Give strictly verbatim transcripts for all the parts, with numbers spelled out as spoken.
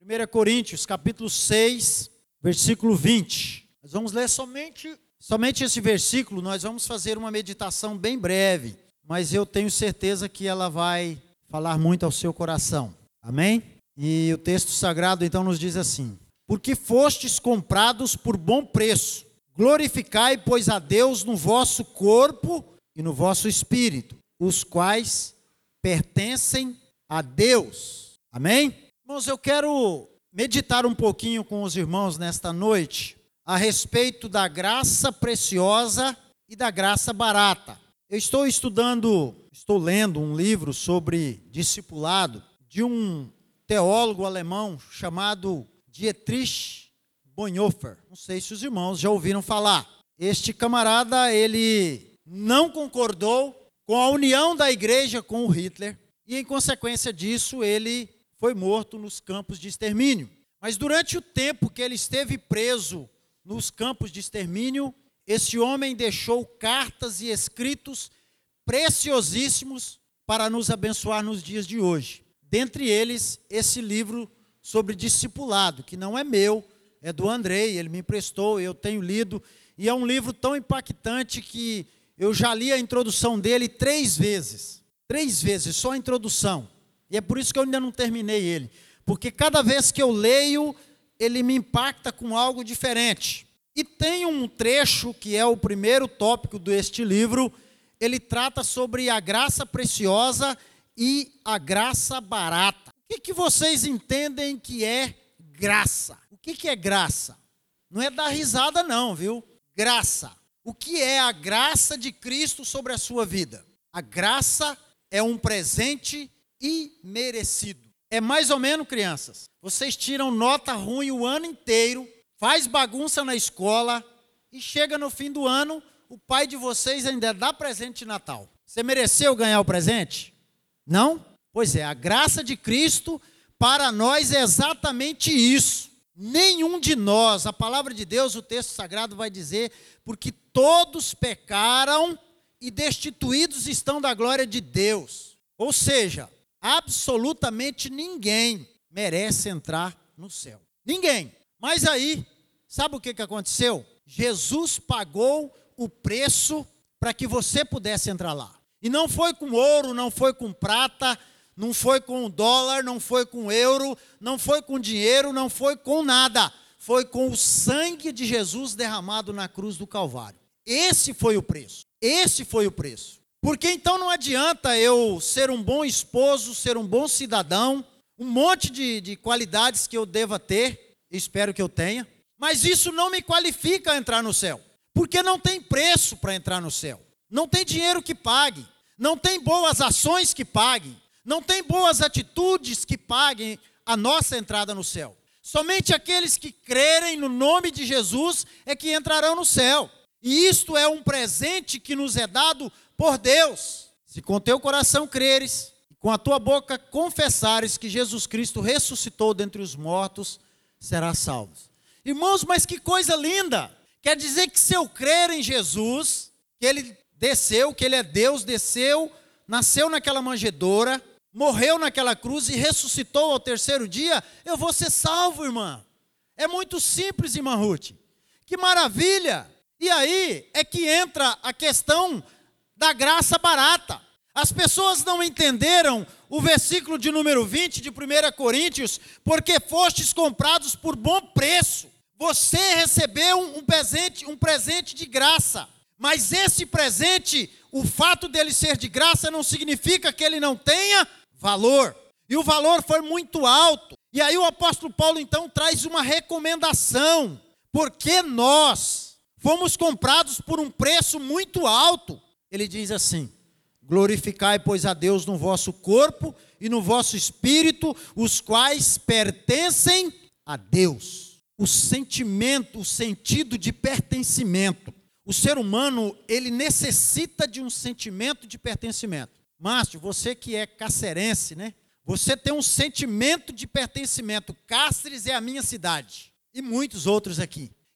primeira Coríntios, capítulo seis, versículo vinte. Nós vamos ler somente, somente esse versículo, nós vamos fazer uma meditação bem breve, mas eu tenho certeza que ela vai falar muito ao seu coração. Amém? E o texto sagrado então nos diz assim: porque fostes comprados por bom preço, glorificai, pois, a Deus no vosso corpo e no vosso espírito, os quais pertencem a Deus. Amém? Irmãos, eu quero meditar um pouquinho com os irmãos nesta noite a respeito da graça preciosa e da graça barata. Eu estou estudando, estou lendo um livro sobre discipulado de um teólogo alemão chamado Dietrich Bonhoeffer. Não sei se os irmãos já ouviram falar. Este camarada, ele não concordou com a união da igreja com o Hitler e, em consequência disso, ele foi morto nos campos de extermínio. Mas durante o tempo que ele esteve preso nos campos de extermínio, esse homem deixou cartas e escritos preciosíssimos para nos abençoar nos dias de hoje. Dentre eles, esse livro sobre discipulado, que não é meu, é do Andrei, ele me emprestou, eu tenho lido, e é um livro tão impactante que eu já li a introdução dele três vezes. Três vezes, só a introdução. E é por isso que eu ainda não terminei ele. Porque cada vez que eu leio, ele me impacta com algo diferente. E tem um trecho, que é o primeiro tópico deste livro, ele trata sobre a graça preciosa e a graça barata. O que, que vocês entendem que é graça? O que, que é graça? Não é dar risada não, viu? Graça. O que é a graça de Cristo sobre a sua vida? A graça é um presente imerecido. É mais ou menos, crianças, vocês tiram nota ruim o ano inteiro, faz bagunça na escola e chega no fim do ano, o pai de vocês ainda dá presente de Natal. Você mereceu ganhar o presente? Não? Pois é, a graça de Cristo para nós é exatamente isso. Nenhum de nós, a palavra de Deus, o texto sagrado vai dizer, porque todos pecaram e destituídos estão da glória de Deus. Ou seja, absolutamente ninguém merece entrar no céu. Ninguém. Mas aí, sabe o que que aconteceu? Jesus pagou o preço para que você pudesse entrar lá. E não foi com ouro, não foi com prata, não foi com dólar, não foi com euro, não foi com dinheiro, não foi com nada. Foi com o sangue de Jesus derramado na cruz do Calvário. Esse foi o preço. Esse foi o preço. Porque então não adianta eu ser um bom esposo, ser um bom cidadão, um monte de, de qualidades que eu deva ter, espero que eu tenha, mas isso não me qualifica a entrar no céu. Porque não tem preço para entrar no céu. Não tem dinheiro que pague. Não tem boas ações que paguem. Não tem boas atitudes que paguem a nossa entrada no céu. Somente aqueles que crerem no nome de Jesus é que entrarão no céu. E isto é um presente que nos é dado por Deus. Se com teu coração creres, e com a tua boca confessares que Jesus Cristo ressuscitou dentre os mortos, serás salvo. Irmãos, mas que coisa linda! Quer dizer que se eu crer em Jesus, que Ele desceu, que Ele é Deus, desceu, nasceu naquela manjedoura, morreu naquela cruz e ressuscitou ao terceiro dia, eu vou ser salvo, irmã. É muito simples, irmã Ruth. Que maravilha! E aí é que entra a questão da graça barata. As pessoas não entenderam o versículo de número vinte de primeira Coríntios, porque fostes comprados por bom preço. Você recebeu um presente, um presente de graça. Mas esse presente, o fato dele ser de graça não significa que ele não tenha valor. E o valor foi muito alto. E aí o apóstolo Paulo então traz uma recomendação. Porque nós fomos comprados por um preço muito alto. Ele diz assim: glorificai, pois, a Deus no vosso corpo e no vosso espírito, os quais pertencem a Deus. O sentimento, o sentido de pertencimento. O ser humano, ele necessita de um sentimento de pertencimento. Márcio, você que é cacerense, né? Você tem um sentimento de pertencimento. Cáceres é a minha cidade. E muitos outros aqui.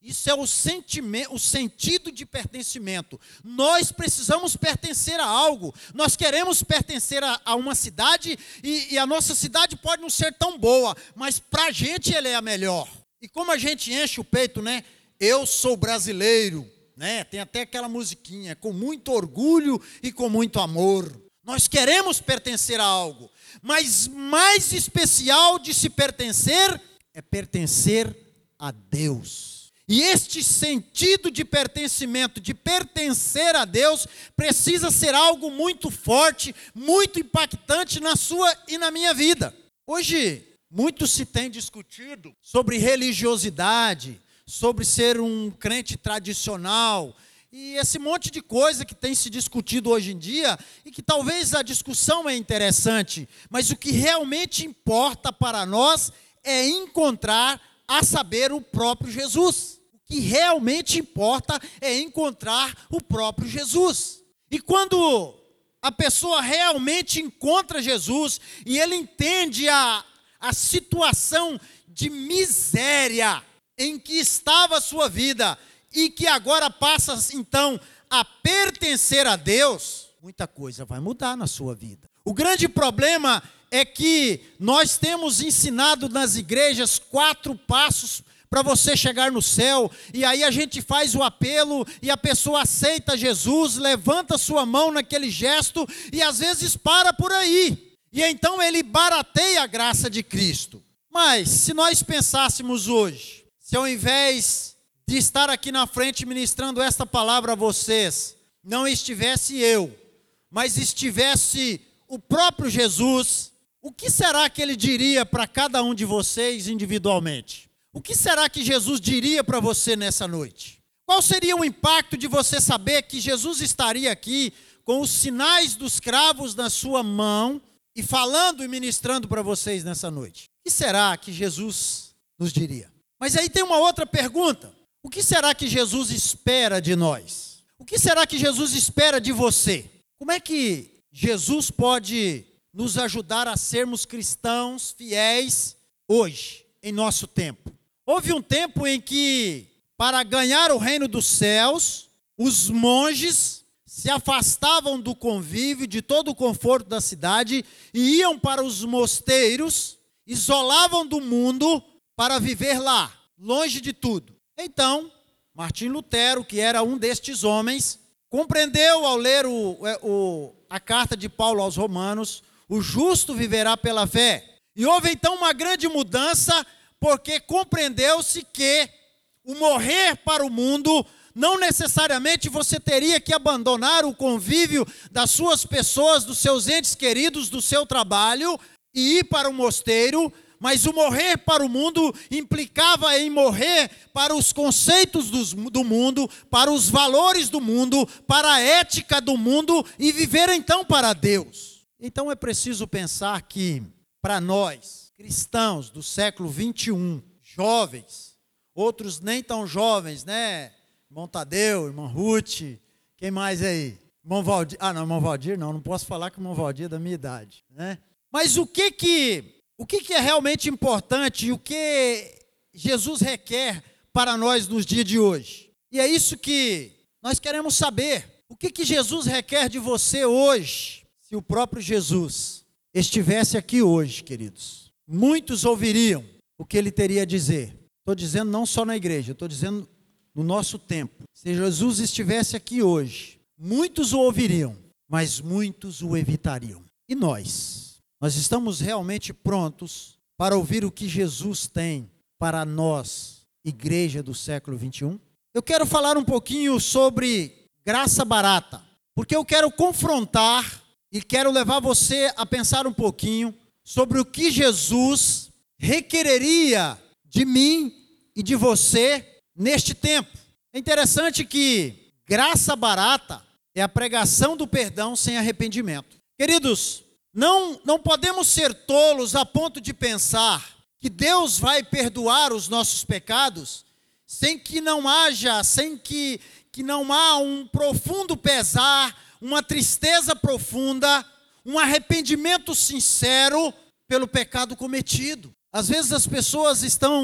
Isso é o sentimento, o sentido de pertencimento. Nós precisamos pertencer a algo. Nós queremos pertencer a, a uma cidade e, e a nossa cidade pode não ser tão boa, mas para a gente ela é a melhor. E como a gente enche o peito, né? Eu sou brasileiro, né? Tem até aquela musiquinha, com muito orgulho e com muito amor. Nós queremos pertencer a algo, mas mais especial de se pertencer é pertencer a Deus. E este sentido de pertencimento, de pertencer a Deus, precisa ser algo muito forte, muito impactante na sua e na minha vida. Hoje, muito se tem discutido sobre religiosidade, sobre ser um crente tradicional, e esse monte de coisa que tem se discutido hoje em dia, e que talvez a discussão é interessante, mas o que realmente importa para nós é encontrar, a saber, o próprio Jesus. O que realmente importa é encontrar o próprio Jesus. E quando a pessoa realmente encontra Jesus, e ele entende a, a situação de miséria em que estava a sua vida, e que agora passa, então, a pertencer a Deus, muita coisa vai mudar na sua vida. O grande problema é que nós temos ensinado nas igrejas quatro passos para você chegar no céu, e aí a gente faz o apelo, e a pessoa aceita Jesus, levanta sua mão naquele gesto, e às vezes para por aí. E então ele barateia a graça de Cristo. Mas, se nós pensássemos hoje, se ao invés de estar aqui na frente ministrando esta palavra a vocês, não estivesse eu, mas estivesse o próprio Jesus, o que será que ele diria para cada um de vocês individualmente? O que será que Jesus diria para você nessa noite? Qual seria o impacto de você saber que Jesus estaria aqui com os sinais dos cravos na sua mão e falando e ministrando para vocês nessa noite? O que será que Jesus nos diria? Mas aí tem uma outra pergunta. O que será que Jesus espera de nós? O que será que Jesus espera de você? Como é que Jesus pode nos ajudar a sermos cristãos fiéis hoje, em nosso tempo? Houve um tempo em que, para ganhar o reino dos céus, os monges se afastavam do convívio, de todo o conforto da cidade, e iam para os mosteiros, isolavam do mundo para viver lá, longe de tudo. Então, Martim Lutero, que era um destes homens, compreendeu ao ler o, o, a carta de Paulo aos Romanos, o justo viverá pela fé. E houve então uma grande mudança, porque compreendeu-se que o morrer para o mundo, não necessariamente você teria que abandonar o convívio das suas pessoas, dos seus entes queridos, do seu trabalho, e ir para o mosteiro, mas o morrer para o mundo implicava em morrer para os conceitos do mundo, para os valores do mundo, para a ética do mundo e viver então para Deus. Então é preciso pensar que para nós, cristãos do século vinte e um, jovens, outros nem tão jovens, né? Irmão Tadeu, irmão Ruth, quem mais aí? Irmão Valdir, ah não, irmão Valdir não, não posso falar que o irmão Valdir é da minha idade, né? Mas o que que... O que é realmente importante e o que Jesus requer para nós nos dias de hoje? E é isso que nós queremos saber. O que, que Jesus requer de você hoje? Se o próprio Jesus estivesse aqui hoje, queridos, muitos ouviriam o que ele teria a dizer. Estou dizendo não só na igreja, estou dizendo no nosso tempo. Se Jesus estivesse aqui hoje, muitos o ouviriam, mas muitos o evitariam. E nós? Nós estamos realmente prontos para ouvir o que Jesus tem para nós, igreja do século vinte e um? Eu quero falar um pouquinho sobre graça barata, porque eu quero confrontar e quero levar você a pensar um pouquinho sobre o que Jesus requereria de mim e de você neste tempo. É interessante que graça barata é a pregação do perdão sem arrependimento. Queridos, Não, não podemos ser tolos a ponto de pensar que Deus vai perdoar os nossos pecados sem que não haja, sem que, que não há um profundo pesar, uma tristeza profunda, um arrependimento sincero pelo pecado cometido. Às vezes as pessoas estão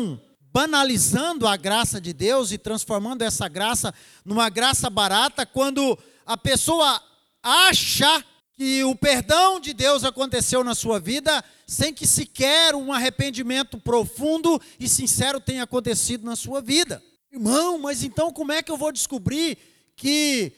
banalizando a graça de Deus e transformando essa graça numa graça barata, quando a pessoa acha que o perdão de Deus aconteceu na sua vida sem que sequer um arrependimento profundo e sincero tenha acontecido na sua vida. Irmão, mas então como é que eu vou descobrir que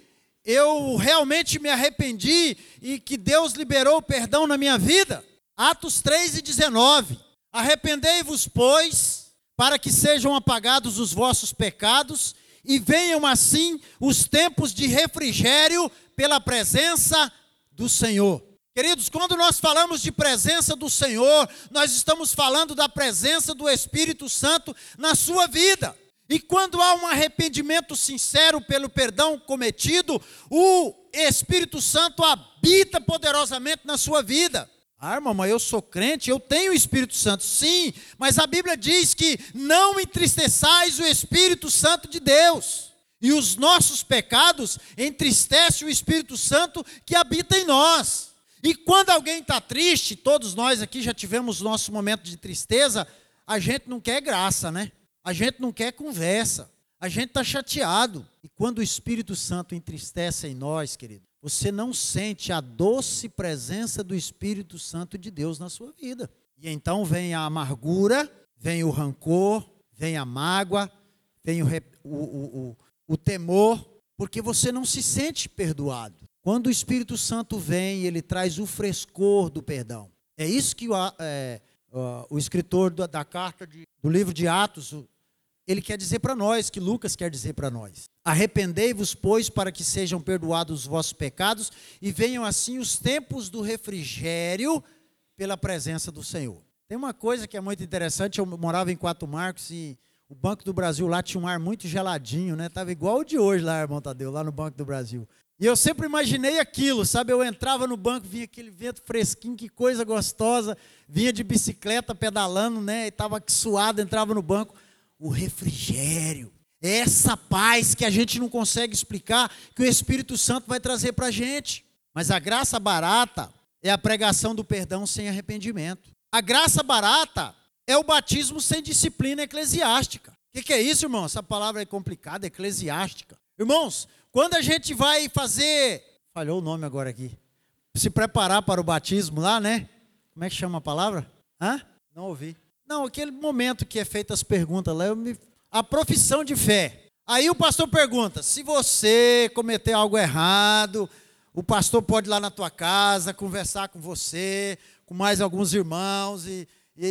eu realmente me arrependi e que Deus liberou o perdão na minha vida? Atos três e dezenove. Arrependei-vos, pois, para que sejam apagados os vossos pecados e venham assim os tempos de refrigério pela presença do Senhor. Queridos, quando nós falamos de presença do Senhor, nós estamos falando da presença do Espírito Santo na sua vida. E quando há um arrependimento sincero pelo perdão cometido, o Espírito Santo habita poderosamente na sua vida. Ah, irmão, mas eu sou crente, eu tenho o Espírito Santo. Sim, mas a Bíblia diz que não entristeçais o Espírito Santo de Deus. E os nossos pecados entristecem o Espírito Santo que habita em nós. E quando alguém está triste, todos nós aqui já tivemos nosso momento de tristeza, a gente não quer graça, né? A gente não quer conversa, a gente está chateado. E quando o Espírito Santo entristece em nós, querido, você não sente a doce presença do Espírito Santo de Deus na sua vida. E então vem a amargura, vem o rancor, vem a mágoa, vem o, o, o, o temor, porque você não se sente perdoado. Quando o Espírito Santo vem, ele traz o frescor do perdão. É isso que o, é, o escritor da, da carta de, do livro de Atos, ele quer dizer para nós, que Lucas quer dizer para nós. Arrependei-vos, pois, para que sejam perdoados os vossos pecados e venham assim os tempos do refrigério pela presença do Senhor. Tem uma coisa que é muito interessante, eu morava em Quatro Marcos e o Banco do Brasil lá tinha um ar muito geladinho, né? Estava igual o de hoje lá, irmão Tadeu, lá no Banco do Brasil. E eu sempre imaginei aquilo, sabe? Eu entrava no banco, vinha aquele vento fresquinho, que coisa gostosa, vinha de bicicleta pedalando, né? E estava suado, entrava no banco. O refrigério, essa paz que a gente não consegue explicar, que o Espírito Santo vai trazer para a gente. Mas a graça barata é a pregação do perdão sem arrependimento. A graça barata é o batismo sem disciplina eclesiástica. O que, que é isso, irmão? Essa palavra é complicada, eclesiástica. Irmãos, quando a gente vai fazer, falhou o nome agora aqui, se preparar para o batismo lá, né? Como é que chama a palavra? Hã? Não ouvi. Não, aquele momento que é feita as perguntas lá, eu me... a profissão de fé. Aí o pastor pergunta, se você cometer algo errado, o pastor pode ir lá na tua casa, conversar com você, com mais alguns irmãos e,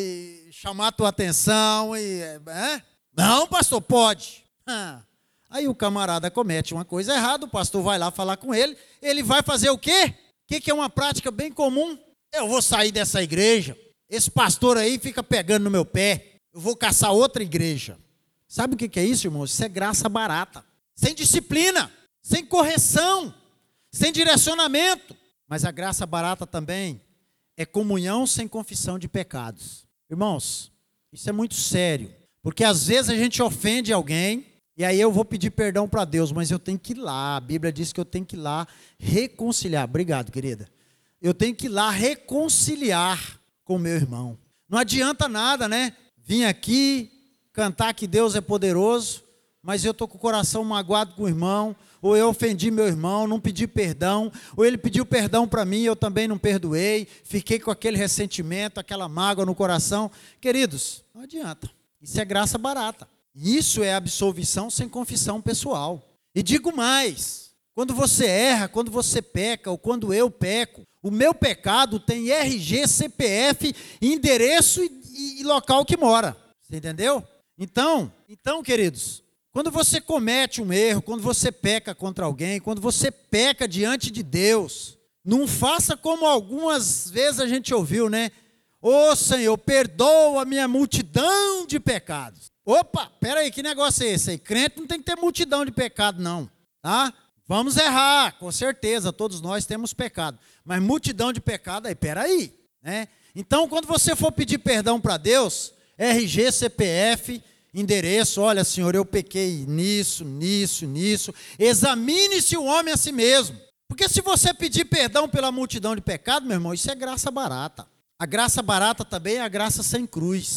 e chamar a tua atenção. E, é? Não, pastor, pode. Ah. Aí o camarada comete uma coisa errada, o pastor vai lá falar com ele, ele vai fazer o quê? O que, que é uma prática bem comum? Eu vou sair dessa igreja. Esse pastor aí fica pegando no meu pé. Eu vou caçar outra igreja. Sabe o que é isso, irmãos? Isso é graça barata. Sem disciplina, sem correção, sem direcionamento. Mas a graça barata também é comunhão sem confissão de pecados. Irmãos, isso é muito sério. Porque às vezes a gente ofende alguém, e aí eu vou pedir perdão para Deus, mas eu tenho que ir lá. A Bíblia diz que eu tenho que ir lá reconciliar. Obrigado, querida. Eu tenho que ir lá reconciliar com o meu irmão. Não adianta nada, né? Vim aqui cantar que Deus é poderoso, mas eu estou com o coração magoado com o irmão, ou eu ofendi meu irmão, não pedi perdão, ou ele pediu perdão para mim, eu também não perdoei, fiquei com aquele ressentimento, aquela mágoa no coração. Queridos, não adianta. Isso é graça barata. Isso é absolvição sem confissão pessoal. E digo mais, quando você erra, quando você peca, ou quando eu peco, o meu pecado tem R G, C P F, endereço e, e local que mora. Você entendeu? Então, então, queridos, quando você comete um erro, quando você peca contra alguém, quando você peca diante de Deus, não faça como algumas vezes a gente ouviu, né? Ô Senhor, perdoa a minha multidão de pecados. Opa, peraí, que negócio é esse aí? Crente não tem que ter multidão de pecado, não, tá? Vamos errar, com certeza, todos nós temos pecado. Mas multidão de pecado, aí, peraí, né? Então, quando você for pedir perdão para Deus, R G, C P F, endereço, olha, Senhor, eu pequei nisso, nisso, nisso. Examine-se o homem a si mesmo. Porque se você pedir perdão pela multidão de pecado, meu irmão, isso é graça barata. A graça barata também é a graça sem cruz.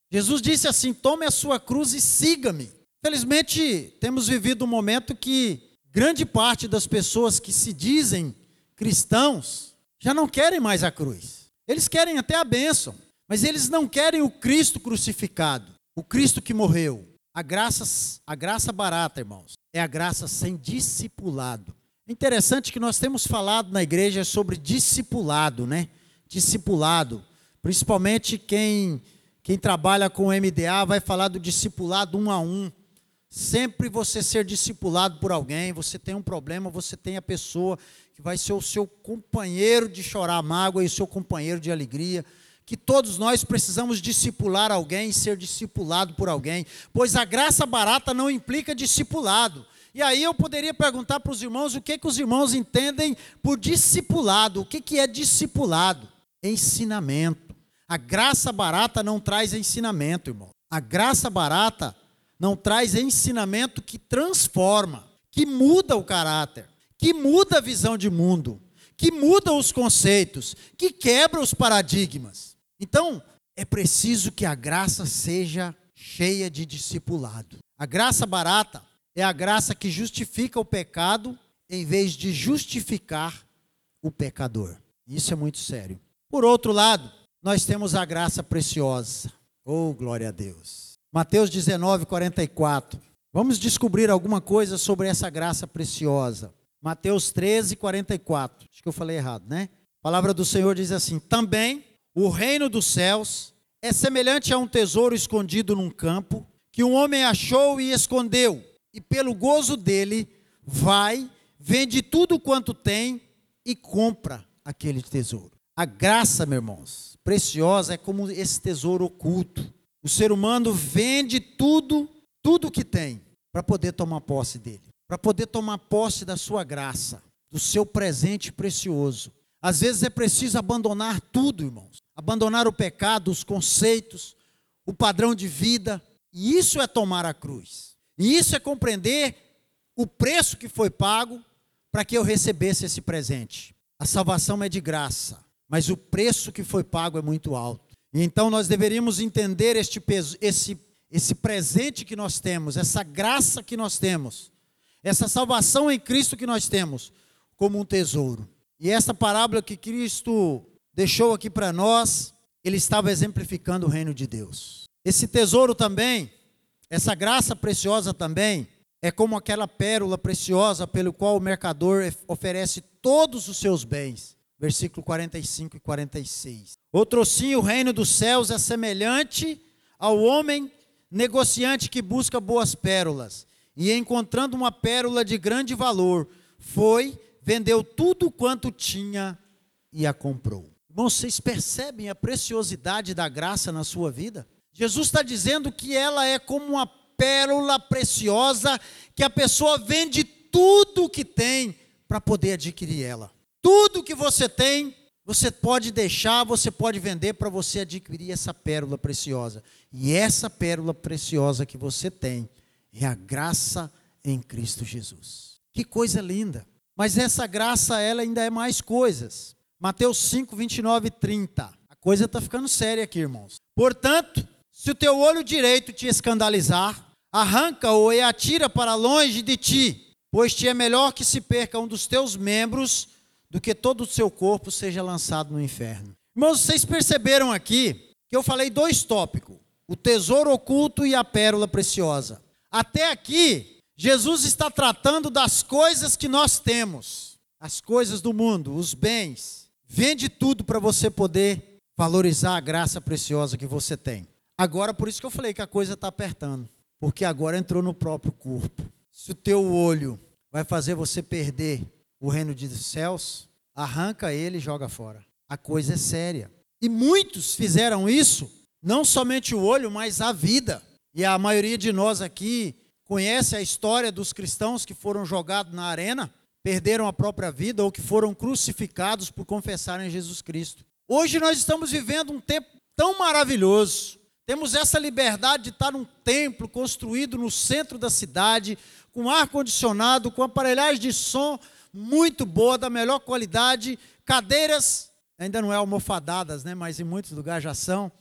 Jesus disse assim: tome a sua cruz e siga-me. Felizmente, temos vivido um momento que grande parte das pessoas que se dizem cristãos já não querem mais a cruz. Eles querem até a bênção, mas eles não querem o Cristo crucificado, o Cristo que morreu. A graça, a graça barata, irmãos, é a graça sem discipulado. É interessante que nós temos falado na igreja sobre discipulado, né? Discipulado. Principalmente quem, quem trabalha com o M D A vai falar do discipulado um a um. Sempre você ser discipulado por alguém, você tem um problema, você tem a pessoa que vai ser o seu companheiro de chorar mágoa e o seu companheiro de alegria. Que todos nós precisamos discipular alguém, ser discipulado por alguém, pois a graça barata não implica discipulado. E aí eu poderia perguntar para os irmãos o que, que os irmãos entendem por discipulado. O que, que é discipulado? Ensinamento. A graça barata não traz ensinamento, irmão. A graça barata não traz ensinamento que transforma, que muda o caráter, que muda a visão de mundo, que muda os conceitos, que quebra os paradigmas. Então, é preciso que a graça seja cheia de discipulado. A graça barata é a graça que justifica o pecado em vez de justificar o pecador. Isso é muito sério. Por outro lado, nós temos a graça preciosa. Oh, glória a Deus. Mateus dezenove, quarenta e quatro. Vamos descobrir alguma coisa sobre essa graça preciosa. Mateus treze, quarenta e quatro. Acho que eu falei errado, né? A palavra do Senhor diz assim: também o reino dos céus é semelhante a um tesouro escondido num campo, que um homem achou e escondeu, e pelo gozo dele vai, vende tudo quanto tem e compra aquele tesouro. A graça, meus irmãos, preciosa é como esse tesouro oculto. O ser humano vende tudo, tudo que tem, para poder tomar posse dele, para poder tomar posse da sua graça, do seu presente precioso. Às vezes é preciso abandonar tudo, irmãos. Abandonar o pecado, os conceitos, o padrão de vida. E isso é tomar a cruz. E isso é compreender o preço que foi pago para que eu recebesse esse presente. A salvação é de graça, mas o preço que foi pago é muito alto. E então nós deveríamos entender este, peso, esse, esse presente que nós temos, essa graça que nós temos, essa salvação em Cristo que nós temos, como um tesouro. E essa parábola que Cristo deixou aqui para nós, ele estava exemplificando o reino de Deus. Esse tesouro também, essa graça preciosa também, é como aquela pérola preciosa pelo qual o mercador oferece todos os seus bens. Versículo quarenta e cinco e quarenta e seis. Outro sim, o reino dos céus é semelhante ao homem negociante que busca boas pérolas. E encontrando uma pérola de grande valor, foi, vendeu tudo quanto tinha e a comprou. Irmãos, vocês percebem a preciosidade da graça na sua vida? Jesus está dizendo que ela é como uma pérola preciosa, que a pessoa vende tudo o que tem para poder adquirir ela. Tudo que você tem, você pode deixar, você pode vender para você adquirir essa pérola preciosa. E essa pérola preciosa que você tem é a graça em Cristo Jesus. Que coisa linda! Mas essa graça, ela ainda é mais coisas. Mateus cinco, vinte e nove e trinta. A coisa está ficando séria aqui, irmãos. Portanto, se o teu olho direito te escandalizar, arranca-o e atira para longe de ti, pois te é melhor que se perca um dos teus membros do que todo o seu corpo seja lançado no inferno. Irmãos, vocês perceberam aqui que eu falei dois tópicos, o tesouro oculto e a pérola preciosa. Até aqui, Jesus está tratando das coisas que nós temos, as coisas do mundo, os bens. Vende tudo para você poder valorizar a graça preciosa que você tem. Agora, por isso que eu falei que a coisa está apertando, porque agora entrou no próprio corpo. Se o teu olho vai fazer você perder o reino dos céus, arranca ele e joga fora. A coisa é séria. E muitos fizeram isso, não somente o olho, mas a vida. E a maioria de nós aqui conhece a história dos cristãos que foram jogados na arena, perderam a própria vida ou que foram crucificados por confessarem Jesus Cristo. Hoje nós estamos vivendo um tempo tão maravilhoso. Temos essa liberdade de estar num templo construído no centro da cidade, com ar-condicionado, com aparelhagem de som muito boa, da melhor qualidade, cadeiras, ainda não é almofadadas, né, mas em muitos lugares já são,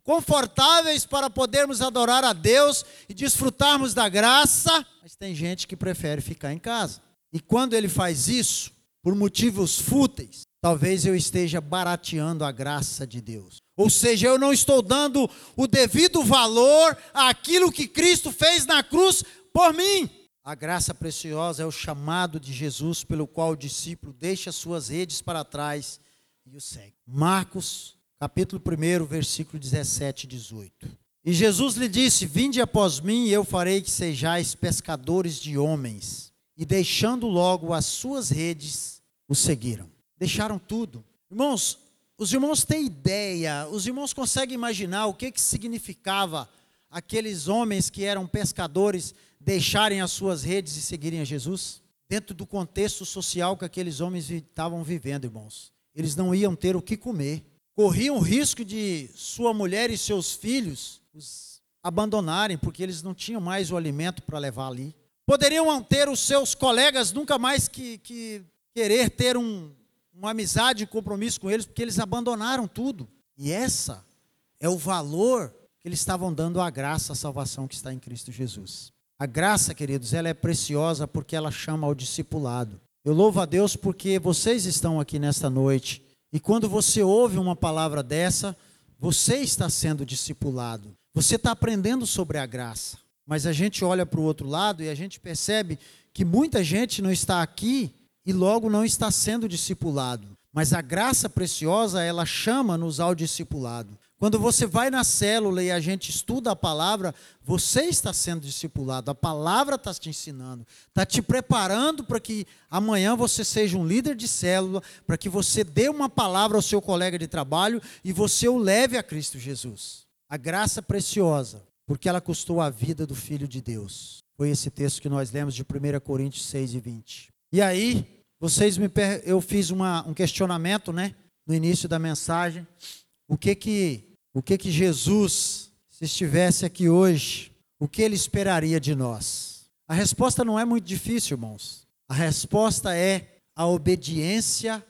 confortáveis para podermos adorar a Deus e desfrutarmos da graça, mas tem gente que prefere ficar em casa. E quando ele faz isso, por motivos fúteis, talvez eu esteja barateando a graça de Deus. Ou seja, eu não estou dando o devido valor àquilo que Cristo fez na cruz por mim. A graça preciosa é o chamado de Jesus, pelo qual o discípulo deixa suas redes para trás e o segue. Marcos, capítulo um, versículo dezessete e dezoito. E Jesus lhe disse: vinde após mim, e eu farei que sejais pescadores de homens. E deixando logo as suas redes, o seguiram. Deixaram tudo. Irmãos, os irmãos têm ideia, os irmãos conseguem imaginar o que, que significava aqueles homens que eram pescadores deixarem as suas redes e seguirem a Jesus? Dentro do contexto social que aqueles homens estavam vivendo, irmãos. Eles não iam ter o que comer. Corriam o risco de sua mulher e seus filhos os abandonarem, porque eles não tinham mais o alimento para levar ali. Poderiam ter os seus colegas nunca mais que, que querer ter um, uma amizade e compromisso com eles, porque eles abandonaram tudo. E essa é o valor que eles estavam dando à graça, à salvação que está em Cristo Jesus. A graça, queridos, ela é preciosa porque ela chama ao discipulado. Eu louvo a Deus porque vocês estão aqui nesta noite. E quando você ouve uma palavra dessa, você está sendo discipulado. Você está aprendendo sobre a graça. Mas a gente olha para o outro lado e a gente percebe que muita gente não está aqui e logo não está sendo discipulado. Mas a graça preciosa, ela chama-nos ao discipulado. Quando você vai na célula e a gente estuda a palavra, você está sendo discipulado. A palavra está te ensinando, está te preparando para que amanhã você seja um líder de célula, para que você dê uma palavra ao seu colega de trabalho e você o leve a Cristo Jesus. A graça preciosa, porque ela custou a vida do Filho de Deus. Foi esse texto que nós lemos de primeira Coríntios seis e vinte. E aí, vocês me per... eu fiz uma, um questionamento, né, no início da mensagem. O que que, o que que Jesus, se estivesse aqui hoje, o que ele esperaria de nós? A resposta não é muito difícil, irmãos. A resposta é a obediência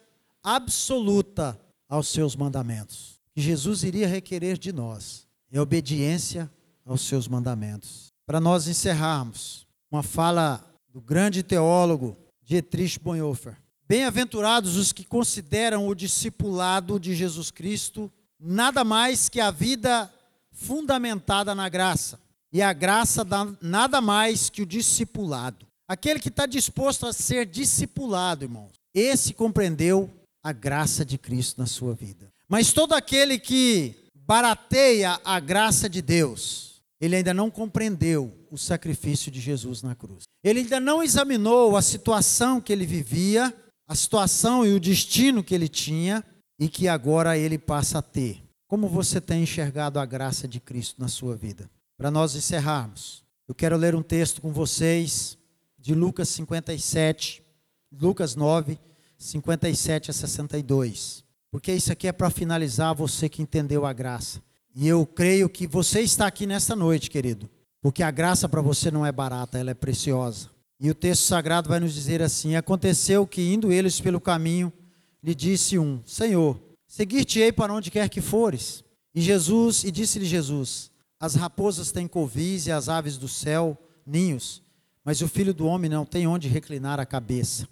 absoluta aos seus mandamentos. Que Jesus iria requerer de nós é obediência aos seus mandamentos. Para nós encerrarmos, uma fala do grande teólogo Dietrich Bonhoeffer. Bem-aventurados os que consideram o discipulado de Jesus Cristo nada mais que a vida fundamentada na graça. E a graça nada mais que o discipulado. Aquele que está disposto a ser discipulado, irmãos, esse compreendeu a graça de Cristo na sua vida. Mas todo aquele que barateia a graça de Deus, ele ainda não compreendeu o sacrifício de Jesus na cruz. Ele ainda não examinou a situação que ele vivia, a situação e o destino que ele tinha e que agora ele passa a ter. Como você tem enxergado a graça de Cristo na sua vida? Para nós encerrarmos, eu quero ler um texto com vocês de Lucas cinquenta e sete, Lucas nove, cinquenta e sete a sessenta e dois. Porque isso aqui é para finalizar você que entendeu a graça. E eu creio que você está aqui nesta noite, querido, porque a graça para você não é barata, ela é preciosa. E o texto sagrado vai nos dizer assim: aconteceu que, indo eles pelo caminho, lhe disse um: Senhor, seguir-te-ei para onde quer que fores. E Jesus, e disse-lhe Jesus: as raposas têm covis e as aves do céu ninhos, mas o Filho do homem não tem onde reclinar a cabeça.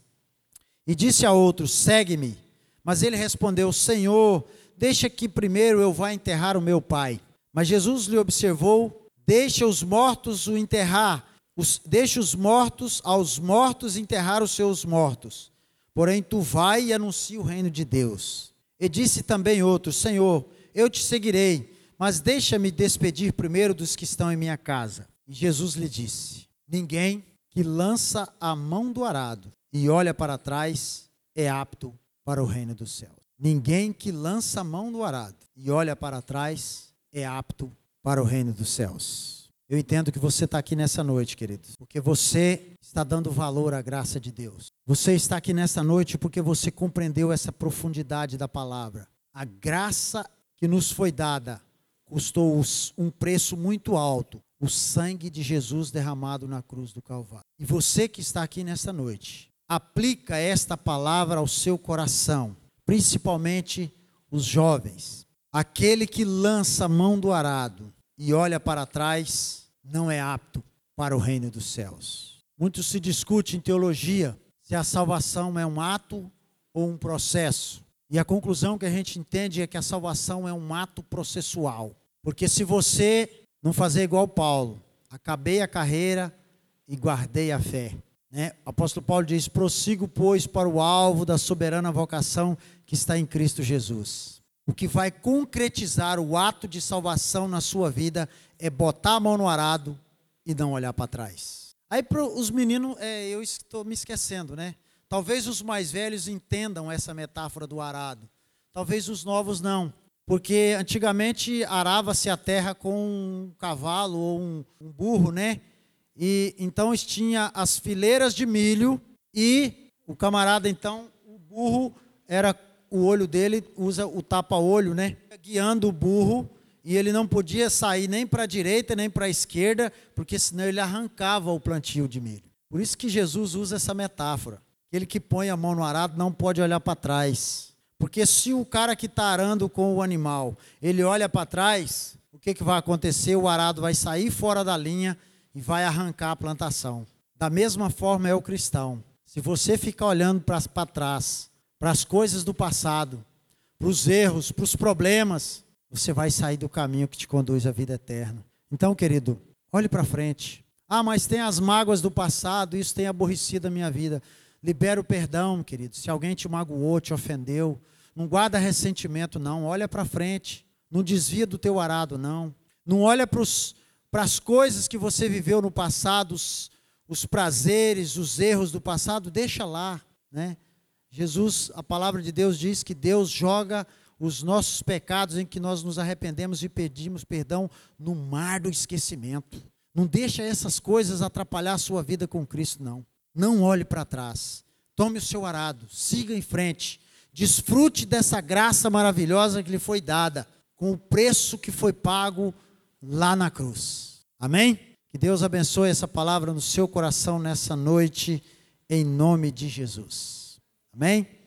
E disse a outro: segue-me. Mas ele respondeu: Senhor, deixa que primeiro eu vá enterrar o meu pai. Mas Jesus lhe observou: deixa os mortos o enterrar, os, deixa os mortos aos mortos enterrar os seus mortos. Porém tu vai e anuncia o reino de Deus. E disse também outro: Senhor, eu te seguirei, mas deixa-me despedir primeiro dos que estão em minha casa. E Jesus lhe disse: ninguém que lança a mão do arado e olha para trás é apto para o reino dos céus. Ninguém que lança a mão do arado e olha para trás é apto para o reino dos céus. Eu entendo que você está aqui nessa noite, queridos, porque você está dando valor à graça de Deus. Você está aqui nessa noite porque você compreendeu essa profundidade da palavra. A graça que nos foi dada custou um preço muito alto, o sangue de Jesus derramado na cruz do Calvário. E você que está aqui nessa noite, aplica esta palavra ao seu coração, principalmente os jovens. Aquele que lança a mão do arado e olha para trás não é apto para o reino dos céus. Muito se discute em teologia se a salvação é um ato ou um processo. E a conclusão que a gente entende é que a salvação é um ato processual. Porque se você não fazer igual Paulo, acabei a carreira e guardei a fé. Né? O apóstolo Paulo diz, prossigo, pois, para o alvo da soberana vocação que está em Cristo Jesus. O que vai concretizar o ato de salvação na sua vida é botar a mão no arado e não olhar para trás. Aí para os meninos, é, eu estou me esquecendo, né? Talvez os mais velhos entendam essa metáfora do arado. Talvez os novos não. Porque antigamente arava-se a terra com um cavalo ou um, um burro, né? E então tinha as fileiras de milho e o camarada, então, o burro era, o olho dele usa o tapa-olho, né? Guiando o burro e ele não podia sair nem para a direita nem para a esquerda, porque senão ele arrancava o plantio de milho. Por isso que Jesus usa essa metáfora. Aquele que põe a mão no arado não pode olhar para trás. Porque se o cara que está arando com o animal, ele olha para trás, o que, que vai acontecer? O arado vai sair fora da linha e vai arrancar a plantação. Da mesma forma é o cristão. Se você ficar olhando para trás, para as coisas do passado, para os erros, para os problemas, você vai sair do caminho que te conduz à vida eterna. Então, querido, olhe para frente. Ah, mas tem as mágoas do passado, isso tem aborrecido a minha vida. Libera o perdão, querido. Se alguém te magoou, te ofendeu, não guarda ressentimento, não. Olha para frente. Não desvia do teu arado, não. Não olha para as coisas que você viveu no passado, os, os prazeres, os erros do passado, deixa lá, né? Jesus, a palavra de Deus diz que Deus joga os nossos pecados em que nós nos arrependemos e pedimos perdão no mar do esquecimento. Não deixa essas coisas atrapalhar a sua vida com Cristo, não. Não olhe para trás, tome o seu arado, siga em frente, desfrute dessa graça maravilhosa que lhe foi dada, com o preço que foi pago lá na cruz. Amém? Que Deus abençoe essa palavra no seu coração nessa noite, em nome de Jesus. Amém?